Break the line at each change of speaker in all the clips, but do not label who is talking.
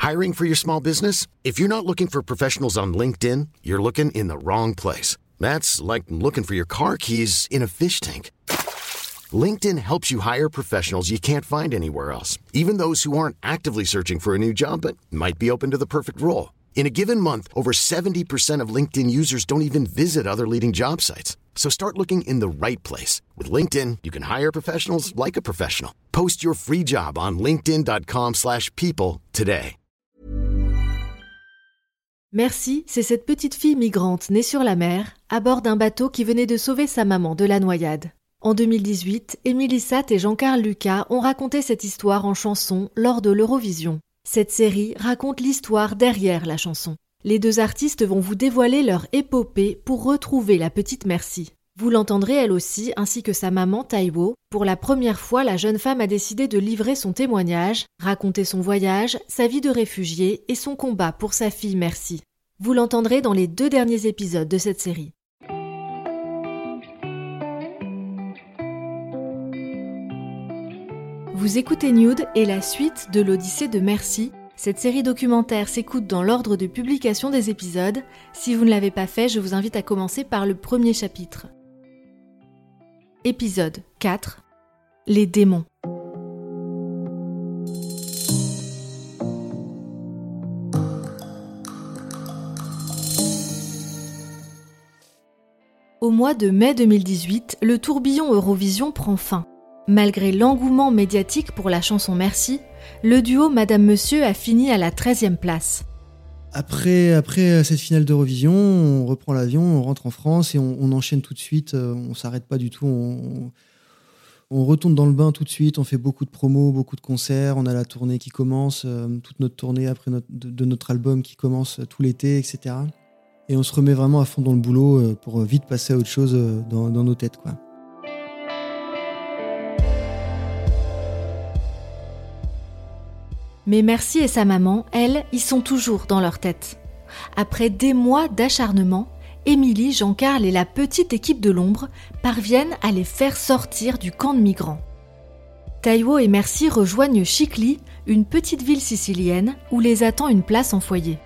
Hiring for your small business? If you're not looking for professionals on LinkedIn, you're looking in the wrong place. That's like looking for your car keys in a fish tank. LinkedIn helps you hire professionals you can't find anywhere else, even those who aren't actively searching for a new job but might be open to the perfect role. In a given month, over 70% of LinkedIn users don't even visit other leading job sites. So start looking in the right place. With LinkedIn, you can hire professionals like a professional. Post your free job on linkedin.com/people today.
Merci, c'est cette petite fille migrante née sur la mer, à bord d'un bateau qui venait de sauver sa maman de la noyade. En 2018, Émilie Satt et Jean-Carl Lucas ont raconté cette histoire en chanson lors de l'Eurovision. Cette série raconte l'histoire derrière la chanson. Les deux artistes vont vous dévoiler leur épopée pour retrouver la petite Merci. Vous l'entendrez elle aussi, ainsi que sa maman Taiwo. Pour la première fois, la jeune femme a décidé de livrer son témoignage, raconter son voyage, sa vie de réfugiée et son combat pour sa fille Merci. Vous l'entendrez dans les 2 derniers épisodes de cette série. Vous écoutez Nude et la suite de l'Odyssée de Merci. Cette série documentaire s'écoute dans l'ordre de publication des épisodes. Si vous ne l'avez pas fait, je vous invite à commencer par le premier chapitre. Épisode 4. Les démons. Au mois de mai 2018, le tourbillon Eurovision prend fin. Malgré l'engouement médiatique pour la chanson Merci, le duo Madame Monsieur a fini à la 13e place.
Après cette finale d'Eurovision, on reprend l'avion, on rentre en France et on enchaîne tout de suite, on s'arrête pas du tout, on retourne dans le bain tout de suite, on fait beaucoup de promos, beaucoup de concerts, on a la tournée qui commence, toute notre tournée après de notre album qui commence tout l'été, etc. Et on se remet vraiment à fond dans le boulot pour vite passer à autre chose dans nos têtes, quoi.
Mais Merci et sa maman, elles, y sont toujours dans leur tête. Après des mois d'acharnement, Émilie, Jean-Carl et la petite équipe de l'ombre parviennent à les faire sortir du camp de migrants. Taiwo et Merci rejoignent Chicli, une petite ville sicilienne où les attend une place en foyer.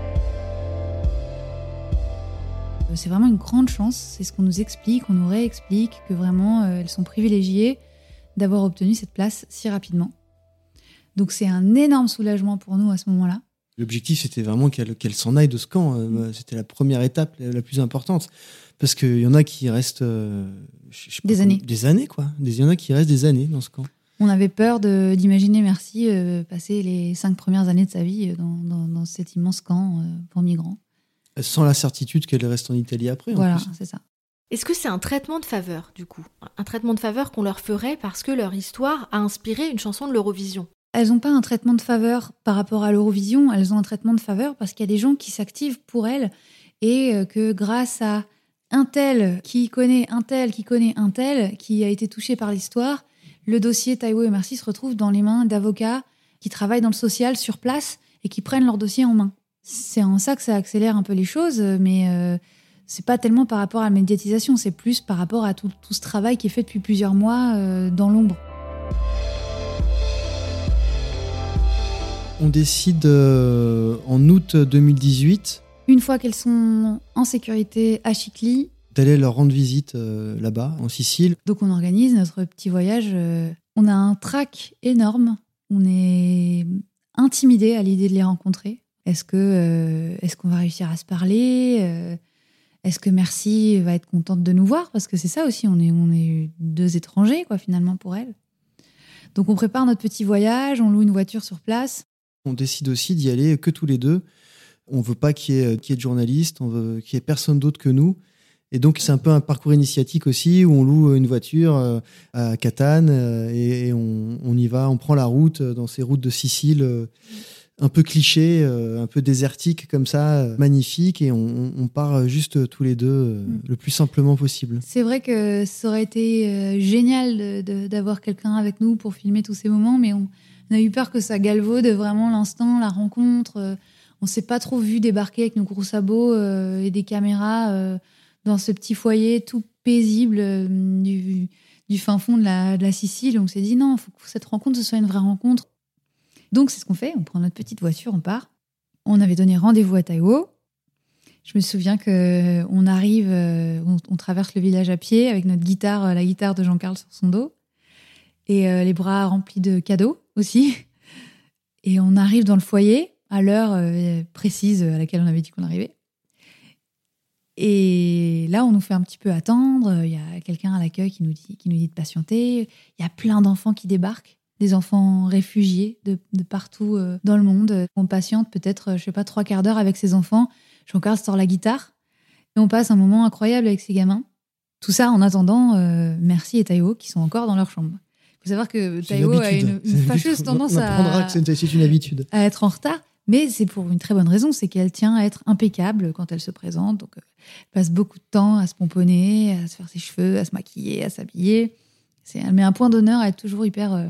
C'est vraiment une grande chance, c'est ce qu'on nous explique, on nous réexplique, que vraiment elles sont privilégiées d'avoir obtenu cette place si rapidement. Donc c'est un énorme soulagement pour nous à ce moment-là.
L'objectif, c'était vraiment qu'elle s'en aille de ce camp. C'était la première étape la plus importante. Parce qu'il y en a qui restent...
des années.
Des années, quoi. Il y en a qui restent des années dans ce camp.
On avait peur d'imaginer Merci passer les 5 premières années de sa vie dans cet immense camp pour migrants.
Sans la certitude qu'elle reste en Italie après.
Voilà,
en plus.
C'est ça.
Est-ce que c'est un traitement de faveur, du coup ? Un traitement de faveur qu'on leur ferait parce que leur histoire a inspiré une chanson de l'Eurovision ?
Elles n'ont pas un traitement de faveur par rapport à l'Eurovision, elles ont un traitement de faveur parce qu'il y a des gens qui s'activent pour elles et que grâce à un tel qui connaît un tel qui connaît un tel qui a été touché par l'histoire, le dossier Taiwo et Merci se retrouve dans les mains d'avocats qui travaillent dans le social sur place et qui prennent leur dossier en main. C'est en ça que ça accélère un peu les choses, mais c'est pas tellement par rapport à la médiatisation, c'est plus par rapport à tout ce travail qui est fait depuis plusieurs mois dans l'ombre.
On décide en août 2018...
Une fois qu'elles sont en sécurité à Chicli...
d'aller leur rendre visite là-bas, en Sicile.
Donc on organise notre petit voyage. On a un trac énorme. On est intimidé à l'idée de les rencontrer. Est-ce qu'on va réussir à se parler ? Est-ce que Merci va être contente de nous voir ? Parce que c'est ça aussi, on est 2 étrangers, quoi, finalement, pour elle. Donc on prépare notre petit voyage, on loue une voiture sur place.
On décide aussi d'y aller que tous les 2. On veut pas qu'il y ait de journalistes, on veut qu'il y ait personne d'autre que nous. Et donc, c'est un peu un parcours initiatique aussi, où on loue une voiture à Catane et on y va, on prend la route dans ces routes de Sicile un peu clichés, un peu désertiques comme ça, magnifiques, et on part juste tous les 2 le plus simplement possible.
C'est vrai que ça aurait été génial d'avoir quelqu'un avec nous pour filmer tous ces moments, mais on a eu peur que ça galvaude vraiment l'instant, la rencontre. On ne s'est pas trop vu débarquer avec nos gros sabots et des caméras dans ce petit foyer tout paisible du fin fond de la Sicile. On s'est dit non, il faut que cette rencontre, ce soit une vraie rencontre. Donc, c'est ce qu'on fait. On prend notre petite voiture, on part. On avait donné rendez-vous à Taïwo. Je me souviens qu'on arrive, on traverse le village à pied avec notre guitare, la guitare de Jean-Carl sur son dos. Et les bras remplis de cadeaux aussi. Et on arrive dans le foyer à l'heure précise à laquelle on avait dit qu'on arrivait. Et là, on nous fait un petit peu attendre. Il y a quelqu'un à l'accueil qui nous dit de patienter. Il y a plein d'enfants qui débarquent, des enfants réfugiés de partout dans le monde. On patiente peut-être, 3/4 d'heure avec ces enfants. Jean-Carl sort la guitare et on passe un moment incroyable avec ces gamins. Tout ça en attendant Merci et Taïwo qui sont encore dans leur chambre. Il faut savoir que Taïwo a une fâcheuse tendance
on apprendra que c'est une habitude.
À être en retard. Mais c'est pour une très bonne raison, c'est qu'elle tient à être impeccable quand elle se présente. Donc, elle passe beaucoup de temps à se pomponner, à se faire ses cheveux, à se maquiller, à s'habiller. Elle met un point d'honneur à être toujours hyper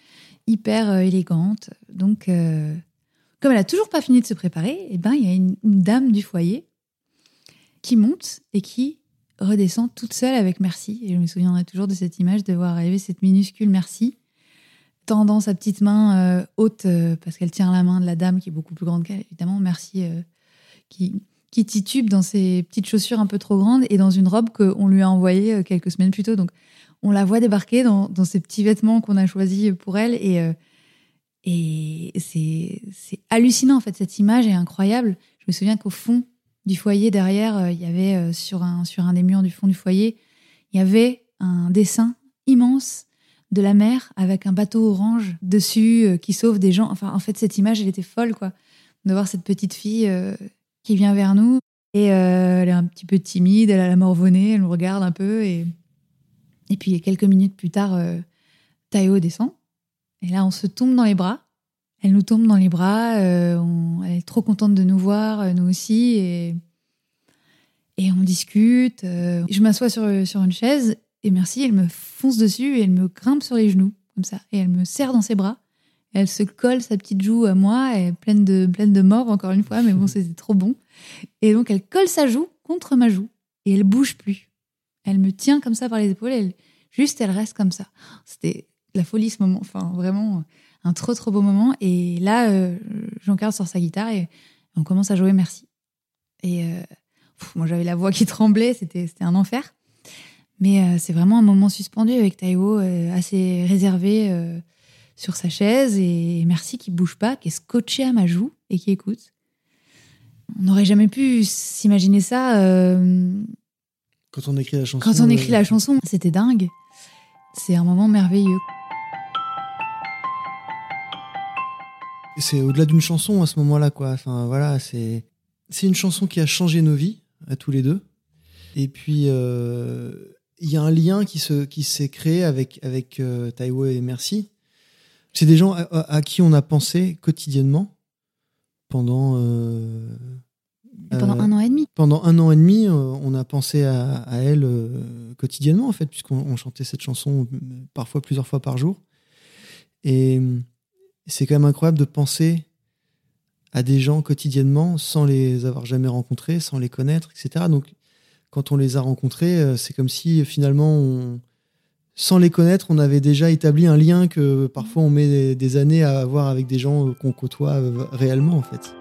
élégante. Donc, comme elle a toujours pas fini de se préparer, il y a une dame du foyer qui monte et qui redescend toute seule avec Merci. Et je me souviendrai toujours de cette image de voir arriver cette minuscule Merci, tendant sa petite main haute, parce qu'elle tient la main de la dame qui est beaucoup plus grande qu'elle, évidemment. Merci, qui titube dans ses petites chaussures un peu trop grandes et dans une robe qu'on lui a envoyée quelques semaines plus tôt. Donc, on la voit débarquer dans ces petits vêtements qu'on a choisis pour elle. Et c'est hallucinant, en fait. Cette image est incroyable. Je me souviens qu'au fond du foyer, derrière, il y avait, sur un des murs du fond du foyer, il y avait un dessin immense de la mer avec un bateau orange dessus qui sauve des gens. Enfin, en fait, cette image, elle était folle, quoi. De voir cette petite fille qui vient vers nous et elle est un petit peu timide, elle a la morvonnée, elle nous regarde un peu et puis quelques minutes plus tard, Taïwo descend et là, on se tombe dans les bras. Elle nous tombe dans les bras, elle est trop contente de nous voir, nous aussi, et on discute. Je m'assois sur une chaise. Et Merci, elle me fonce dessus et elle me grimpe sur les genoux, comme ça. Et elle me serre dans ses bras. Elle se colle sa petite joue à moi, elle est pleine de morve, encore une fois, mais bon, c'était trop bon. Et donc, elle colle sa joue contre ma joue et elle bouge plus. Elle me tient comme ça par les épaules et elle reste comme ça. C'était la folie, ce moment. Enfin, vraiment, un trop, trop beau moment. Et là, Jean-Carl sort sa guitare et on commence à jouer Merci. Et moi, j'avais la voix qui tremblait, c'était un enfer. Mais c'est vraiment un moment suspendu avec Taïwo assez réservé sur sa chaise et Merci qui bouge pas, qui est scotché à ma joue et qui écoute. On n'aurait jamais pu s'imaginer ça.
Quand on écrit la chanson.
Quand on écrit la chanson, c'était dingue. C'est un moment merveilleux.
C'est au-delà d'une chanson à ce moment-là, quoi. Enfin, voilà, c'est une chanson qui a changé nos vies, à tous les deux. Et puis, il y a un lien qui s'est créé avec Taïwo et Merci. C'est des gens à qui on a pensé quotidiennement pendant
1 an et demi.
Pendant 1 an et demi, on a pensé à elle quotidiennement, en fait, puisqu'on chantait cette chanson parfois plusieurs fois par jour. Et c'est quand même incroyable de penser à des gens quotidiennement sans les avoir jamais rencontrés, sans les connaître, etc. Donc, quand on les a rencontrés, c'est comme si finalement, sans les connaître, on avait déjà établi un lien que parfois on met des années à avoir avec des gens qu'on côtoie réellement, en fait.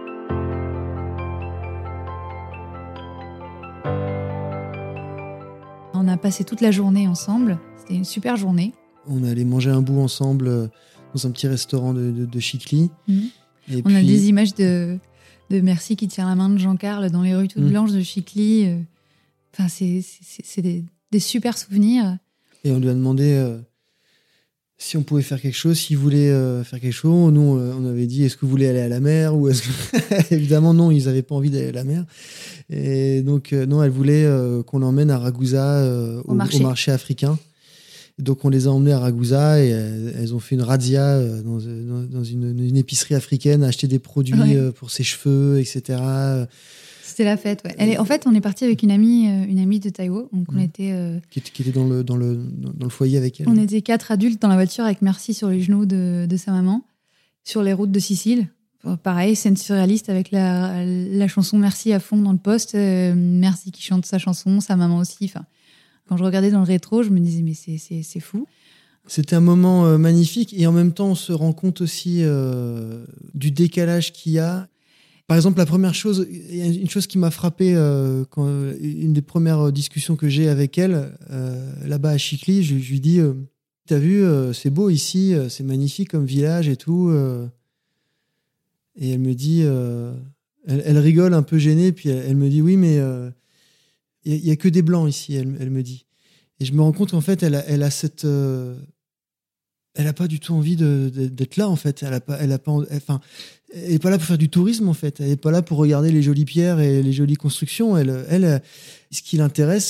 On a passé toute la journée ensemble. C'était une super journée.
On allait manger un bout ensemble dans un petit restaurant de Chicly. Et
on a des images de Merci qui tient la main de Jean-Carl dans les rues toutes blanches de Chicly. Enfin, c'est des super souvenirs.
Et on lui a demandé si on pouvait faire quelque chose, s'il voulait faire quelque chose. Nous, on avait dit, est-ce que vous voulez aller à la mer ou est-ce que... Évidemment, non, ils n'avaient pas envie d'aller à la mer. Et donc, non, elle voulait qu'on l'emmène à Ragusa, au marché africain. Et donc, on les a emmenés à Ragusa et elles ont fait une razzia dans une épicerie africaine, acheter des produits pour ses cheveux, etc.
C'était la fête, ouais. En fait, on est parti avec une amie de Taïwo. Donc on était,
qui était dans le foyer avec elle.
On était 4 adultes dans la voiture avec Merci sur les genoux de sa maman, sur les routes de Sicile. Pareil, scène surréaliste avec la chanson Merci à fond dans le poste. Merci qui chante sa chanson, sa maman aussi. Enfin, quand je regardais dans le rétro, je me disais, mais c'est fou.
C'était un moment magnifique et en même temps, on se rend compte aussi du décalage qu'il y a. Par exemple, la première chose, il y a une chose qui m'a frappé une des premières discussions que j'ai avec elle, là-bas à Chicly, je lui dis t'as vu, c'est beau ici, c'est magnifique comme village et tout. Et elle me dit, elle rigole un peu gênée, puis elle me dit oui, mais il y a que des blancs ici, elle me dit. Et je me rends compte qu'en fait, elle a cette elle a pas du tout envie d'être là en fait. Elle est pas là pour faire du tourisme en fait. Elle est pas là pour regarder les jolies pierres et les jolies constructions. Elle, ce qui l'intéresse,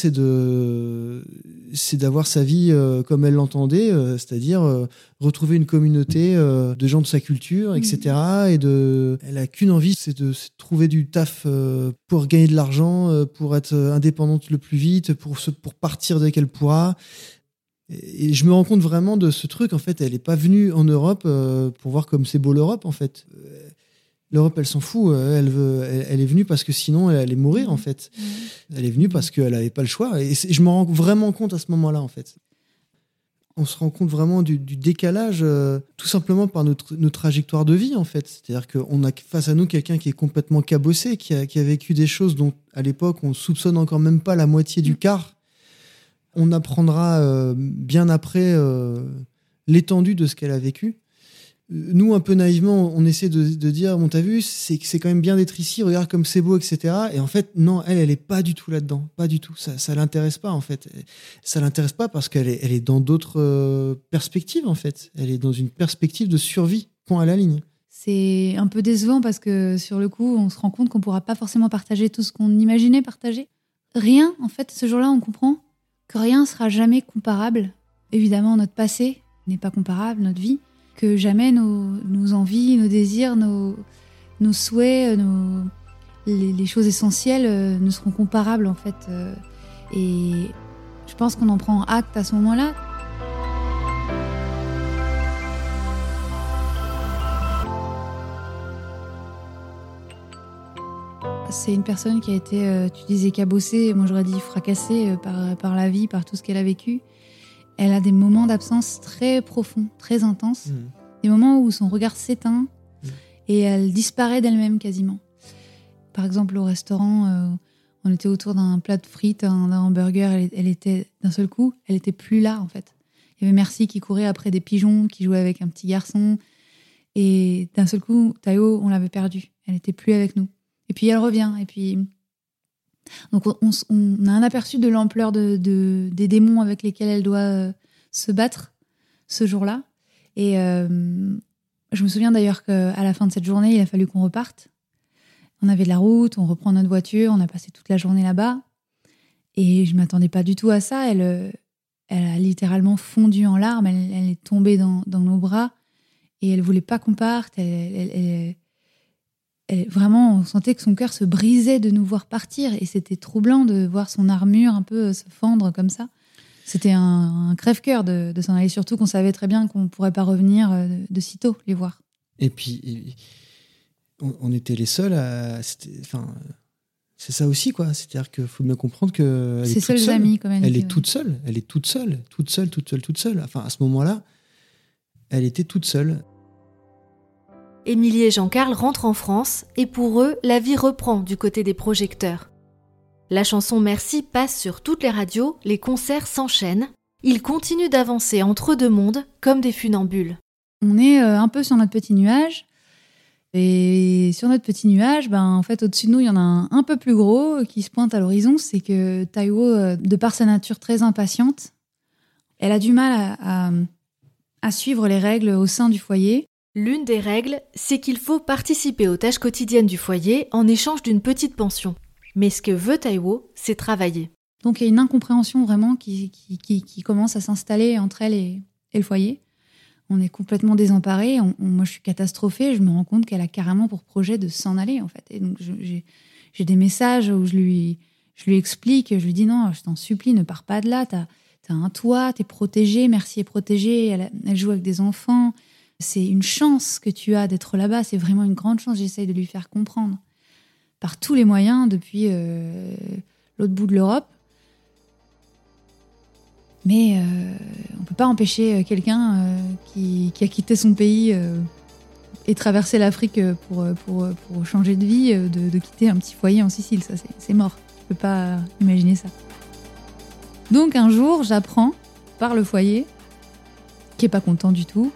c'est d'avoir sa vie comme elle l'entendait, c'est-à-dire retrouver une communauté de gens de sa culture, etc. Elle a qu'une envie, c'est de trouver du taf pour gagner de l'argent, pour être indépendante le plus vite, pour partir dès qu'elle pourra. Et je me rends compte vraiment de ce truc. En fait, elle n'est pas venue en Europe pour voir comme c'est beau l'Europe, en fait. L'Europe, elle s'en fout. Elle est venue parce que sinon, elle allait mourir, en fait. Elle est venue parce qu'elle n'avait pas le choix. Et je me rends vraiment compte à ce moment-là, en fait. On se rend compte vraiment du décalage, tout simplement par notre trajectoire de vie, en fait. C'est-à-dire qu'on a face à nous quelqu'un qui est complètement cabossé, qui a vécu des choses dont, à l'époque, on soupçonne encore même pas la moitié du quart. On apprendra bien après l'étendue de ce qu'elle a vécu. Nous, un peu naïvement, on essaie de dire, bon, t'as vu, c'est quand même bien d'être ici, regarde comme c'est beau, etc. Et en fait, non, elle est pas du tout là-dedans, pas du tout. Ça l'intéresse pas, en fait. Ça l'intéresse pas parce qu'elle est dans d'autres perspectives, en fait. Elle est dans une perspective de survie, point à la ligne.
C'est un peu décevant parce que sur le coup, on se rend compte qu'on pourra pas forcément partager tout ce qu'on imaginait partager. Rien, en fait, ce jour-là, on comprend que rien ne sera jamais comparable. Évidemment, notre passé n'est pas comparable, notre vie, que jamais nos envies, nos désirs, nos souhaits, les choses essentielles ne seront comparables, en fait. Et je pense qu'on en prend acte à ce moment-là. C'est une personne qui a été, tu disais cabossée, moi j'aurais dit fracassée par la vie, par tout ce qu'elle a vécu. Elle a des moments d'absence très profonds, très intenses. Des moments où son regard s'éteint et elle disparaît d'elle-même quasiment. Par exemple, au restaurant, on était autour d'un plat de frites, d'un hamburger, elle était, d'un seul coup, elle était plus là en fait. Il y avait Merci qui courait après des pigeons, qui jouait avec un petit garçon. Et d'un seul coup, Tayo, on l'avait perdue. Elle n'était plus avec nous. Et puis elle revient. Et puis donc on a un aperçu de l'ampleur des démons avec lesquels elle doit se battre ce jour-là. Et je me souviens d'ailleurs qu'à la fin de cette journée, il a fallu qu'on reparte. On avait de la route, on reprend notre voiture, on a passé toute la journée là-bas. Et je ne m'attendais pas du tout à ça. Elle a littéralement fondu en larmes. Elle est tombée dans nos bras. Et elle ne voulait pas qu'on parte. Vraiment, on sentait que son cœur se brisait de nous voir partir. Et c'était troublant de voir son armure un peu se fendre comme ça. C'était un crève-cœur de s'en aller. Surtout qu'on savait très bien qu'on ne pourrait pas revenir de sitôt les voir.
Et puis, on était les seuls à... C'est ça aussi, quoi. C'est-à-dire qu'il faut bien comprendre qu'elle est toute seule. Ses seuls amis, comme elle est toute seule. Elle est toute seule. Enfin, à ce moment-là, elle était toute seule.
Émilie et Jean-Carl rentrent en France et pour eux, la vie reprend du côté des projecteurs. La chanson Merci passe sur toutes les radios, les concerts s'enchaînent. Ils continuent d'avancer entre deux mondes comme des funambules.
On est un peu sur notre petit nuage. Et sur notre petit nuage, en fait, au-dessus de nous, il y en a un peu plus gros qui se pointe à l'horizon. C'est que Tayo, de par sa nature très impatiente, elle a du mal à suivre les règles au sein du foyer.
L'une des règles, c'est qu'il faut participer aux tâches quotidiennes du foyer en échange d'une petite pension. Mais ce que veut Tayo, c'est travailler.
Donc il y a une incompréhension vraiment qui commence à s'installer entre elle et le foyer. On est complètement désemparés. Moi, je suis catastrophée. Je me rends compte qu'elle a carrément pour projet de s'en aller, en fait. Et donc, j'ai des messages où je lui explique, je lui dis non, je t'en supplie, ne pars pas de là. T'as un toit, t'es protégée. Merci est protégée. Elle joue avec des enfants. C'est une chance que tu as d'être là-bas. C'est vraiment une grande chance. J'essaye de lui faire comprendre par tous les moyens depuis l'autre bout de l'Europe. Mais on ne peut pas empêcher quelqu'un qui a quitté son pays et traversé l'Afrique pour changer de vie, de quitter un petit foyer en Sicile. Ça, c'est mort. Je ne peux pas imaginer ça. Donc un jour, j'apprends par le foyer, qui n'est pas content du tout,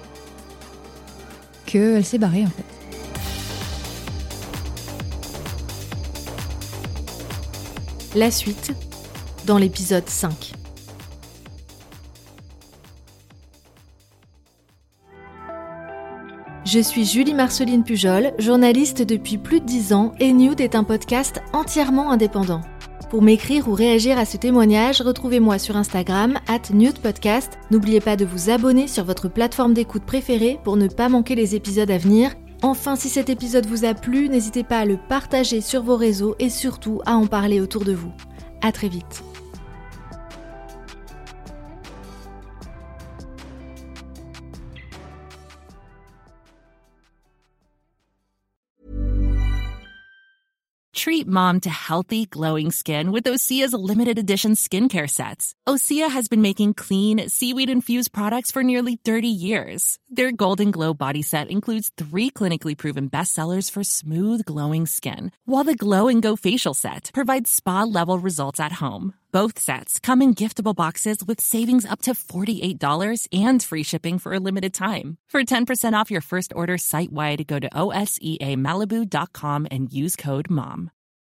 qu'elle s'est barrée en fait.
La suite, dans l'épisode 5. Je suis Julie Marceline Pujol, journaliste depuis plus de 10 ans et Nude est un podcast entièrement indépendant. Pour m'écrire ou réagir à ce témoignage, retrouvez-moi sur Instagram @nudepodcast. N'oubliez pas de vous abonner sur votre plateforme d'écoute préférée pour ne pas manquer les épisodes à venir. Enfin, si cet épisode vous a plu, n'hésitez pas à le partager sur vos réseaux et surtout à en parler autour de vous. À très vite.
Treat mom to healthy, glowing skin with Osea's limited edition skincare sets. Osea has been making clean, seaweed-infused products for nearly 30 years. Their Golden Glow body set includes 3 clinically proven bestsellers for smooth, glowing skin, while the Glow and Go facial set provides spa-level results at home. Both sets come in giftable boxes with savings up to $48 and free shipping for a limited time. For 10% off your first order site-wide, go to OSEAMalibu.com and use code MOM.